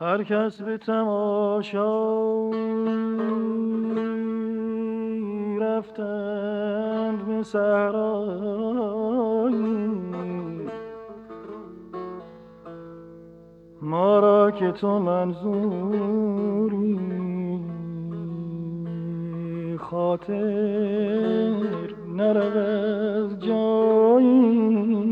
هر کس به تماشایی رفتند به صحرایی، ما را که تو منظوری خاطر نرود جایی.